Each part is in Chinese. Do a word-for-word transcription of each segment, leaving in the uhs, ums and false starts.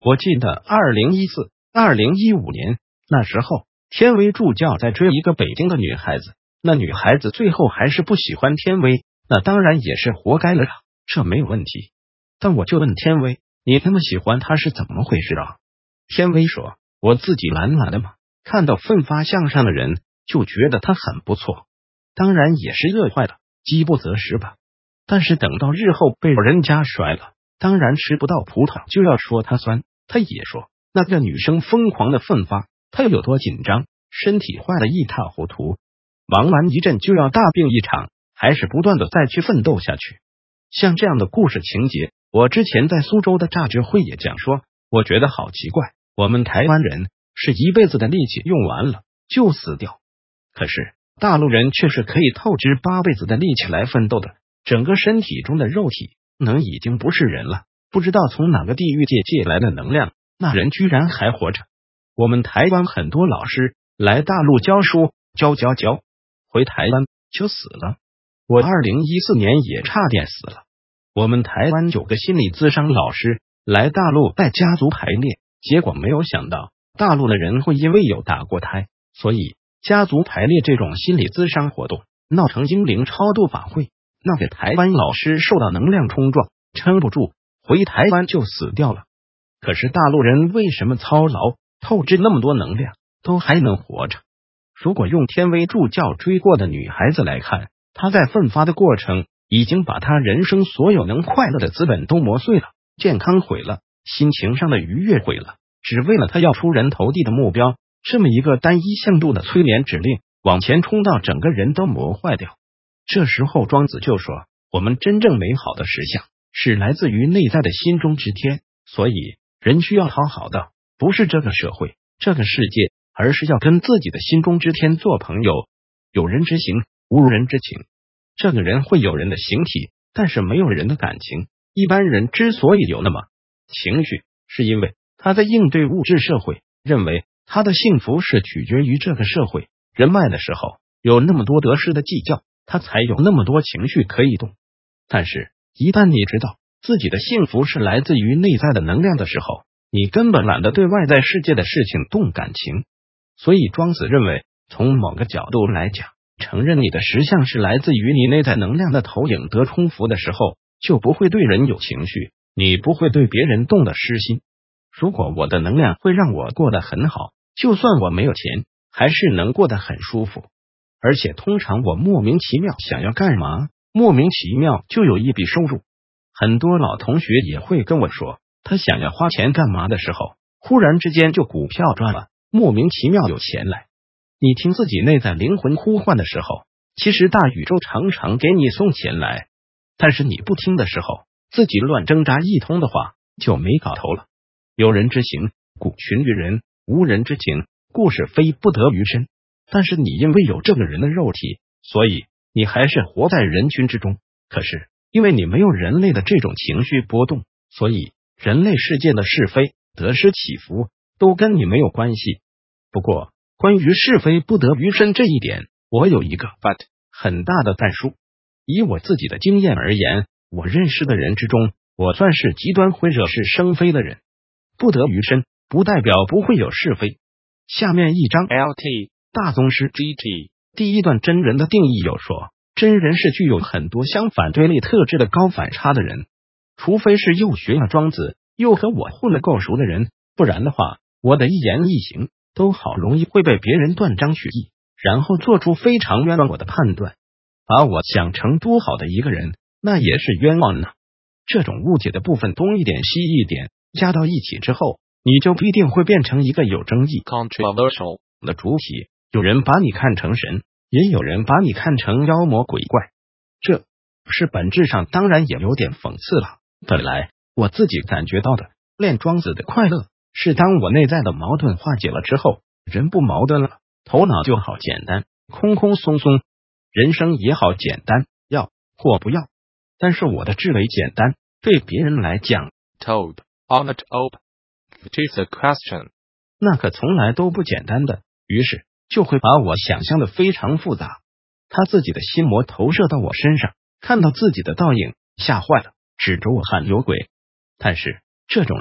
我记得二零一四、二零一五年那时候，天威助教在追一个北京的女孩子，那女孩子最后还是不喜欢天威，那当然也是活该了，这没有问题。但我就问天威，你那么喜欢她是怎么回事啊？天威说，我自己懒懒的嘛，看到奋发向上的人就觉得他很不错，当然也是乐坏了，饥不择食吧。但是等到日后被人家甩了，当然吃不到葡萄就要说他酸。他也说那个女生疯狂的奋发，他有多紧张，身体坏得一塌糊涂，忙完一阵就要大病一场，还是不断的再去奋斗下去。像这样的故事情节，我之前在苏州的榨汁会也讲说，我觉得好奇怪，我们台湾人是一辈子的力气用完了就死掉，可是大陆人却是可以透支八辈子的力气来奋斗的，整个身体中的肉体能已经不是人了，不知道从哪个地狱界借来的能量，那人居然还活着。我们台湾很多老师来大陆教书，教教教，回台湾就死了。我二零一四年也差点死了。我们台湾有个心理咨商老师来大陆带家族排列，结果没有想到大陆的人会因为有打过胎，所以家族排列这种心理咨商活动闹成英灵超度法会，那个台湾老师受到能量冲撞，撑不住回台湾就死掉了。可是大陆人为什么操劳透支那么多能量都还能活着？如果用天威助教追过的女孩子来看，她在奋发的过程已经把她人生所有能快乐的资本都磨碎了，健康毁了，心情上的愉悦毁了，只为了她要出人头地的目标，这么一个单一向度的催眠指令往前冲到整个人都磨坏掉。这时候庄子就说，我们真正美好的实相是来自于内在的心中之天，所以人需要讨好的不是这个社会这个世界，而是要跟自己的心中之天做朋友。有人之行，无人之情。这个人会有人的形体，但是没有人的感情。一般人之所以有那么情绪，是因为他在应对物质社会，认为他的幸福是取决于这个社会人脉的时候，有那么多得失的计较，他才有那么多情绪可以动。但是一旦你知道自己的幸福是来自于内在的能量的时候，你根本懒得对外在世界的事情动感情。所以庄子认为，从某个角度来讲，承认你的实相是来自于你内在能量的投影得充足的时候，就不会对人有情绪，你不会对别人动的失心。如果我的能量会让我过得很好，就算我没有钱，还是能过得很舒服。而且通常我莫名其妙想要干嘛，莫名其妙就有一笔收入。很多老同学也会跟我说，他想要花钱干嘛的时候，忽然之间就股票赚了，莫名其妙有钱来。你听自己内在灵魂呼唤的时候，其实大宇宙常常给你送钱来，但是你不听的时候，自己乱挣扎一通的话，就没搞头了。有人之行，故群于人；无人之情，故是非不得于身。但是你因为有这个人的肉体，所以你还是活在人群之中。可是因为你没有人类的这种情绪波动，所以人类世界的是非得失起伏都跟你没有关系。不过关于是非不得于身这一点，我有一个 but 很大的但书。以我自己的经验而言，我认识的人之中，我算是极端会惹是生非的人。不得于身不代表不会有是非。下面一章 L T 大宗师 G T 第一段真人的定义有说，真人是具有很多相反对立特质的高反差的人，除非是又学了庄子又和我混得够熟的人，不然的话，我的一言一行都好容易会被别人断章取义，然后做出非常冤枉我的判断，把我想成多好的一个人，那也是冤枉呢。这种误解的部分东一点西一点加到一起之后，你就必定会变成一个有争议 controversial 的主体。有人把你看成神，也有人把你看成妖魔鬼怪，这是本质上当然也有点讽刺了。本来我自己感觉到的练庄子的快乐，是当我内在的矛盾化解了之后，人不矛盾了，头脑就好简单，空空松松，人生也好简单，要或不要。但是我的至为简单，对别人来讲 told on it up it is a question 那可从来都不简单的，于是就会把我想象的非常复杂。他自己的心魔投射到我身上，看到自己的倒影，吓坏了，指着我喊有鬼。但是这种事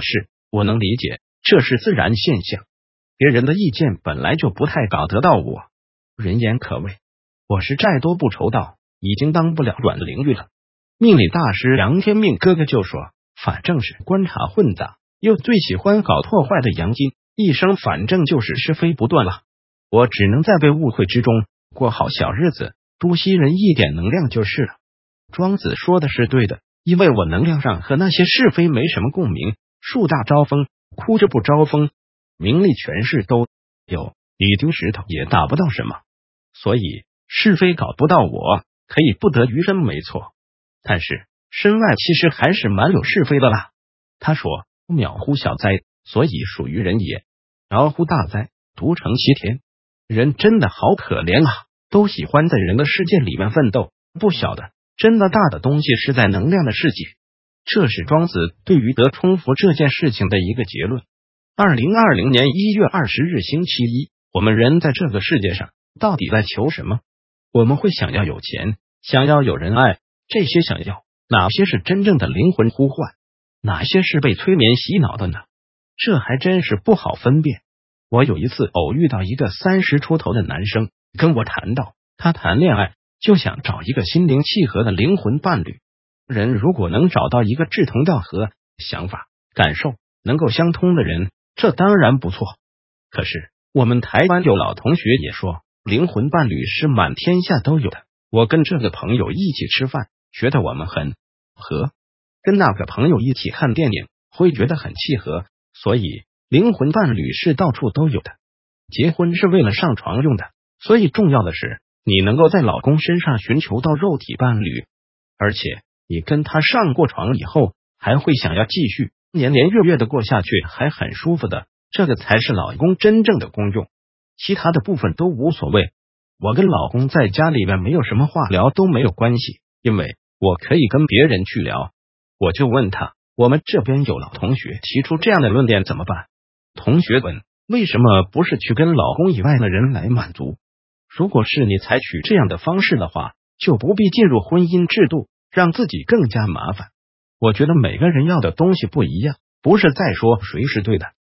我能理解，这是自然现象。别人的意见本来就不太搞得到我。人言可畏，我是债多不愁到，已经当不了软灵玉了。命理大师杨天命哥哥就说，反正是观察混杂，又最喜欢搞破坏的杨金，一生反正就是是非不断了。我只能在被误会之中过好小日子，多吸人一点能量就是了。庄子说的是对的，因为我能量上和那些是非没什么共鸣，树大招风，枯着不招风，名利权势都有，你丢石头也打不到什么，所以是非搞不到我，可以不得于身没错。但是身外其实还是蛮有是非的啦。他说，渺乎小哉，所以属于人也；饶乎大哉，独成其天。人真的好可怜啊，都喜欢在人的世界里面奋斗，不晓得真的大的东西是在能量的世界。这是庄子对于得冲服这件事情的一个结论。二零二零年一月二十日星期一，我们人在这个世界上到底在求什么？我们会想要有钱，想要有人爱，这些想要哪些是真正的灵魂呼唤，哪些是被催眠洗脑的呢？这还真是不好分辨。我有一次偶遇到一个三十出头的男生，跟我谈到他谈恋爱就想找一个心灵契合的灵魂伴侣。人如果能找到一个志同道合、想法、感受能够相通的人，这当然不错。可是我们台湾有老同学也说，灵魂伴侣是满天下都有的。我跟这个朋友一起吃饭，觉得我们很合；跟那个朋友一起看电影，会觉得很契合。所以灵魂伴侣是到处都有的。结婚是为了上床用的，所以重要的是你能够在老公身上寻求到肉体伴侣，而且你跟他上过床以后，还会想要继续年年月月的过下去，还很舒服的，这个才是老公真正的功用。其他的部分都无所谓。我跟老公在家里面没有什么话聊都没有关系，因为我可以跟别人去聊。我就问他，我们这边有老同学提出这样的论点怎么办？同学问，为什么不是去跟老公以外的人来满足？如果是你采取这样的方式的话，就不必进入婚姻制度，让自己更加麻烦。我觉得每个人要的东西不一样，不是在说谁是对的，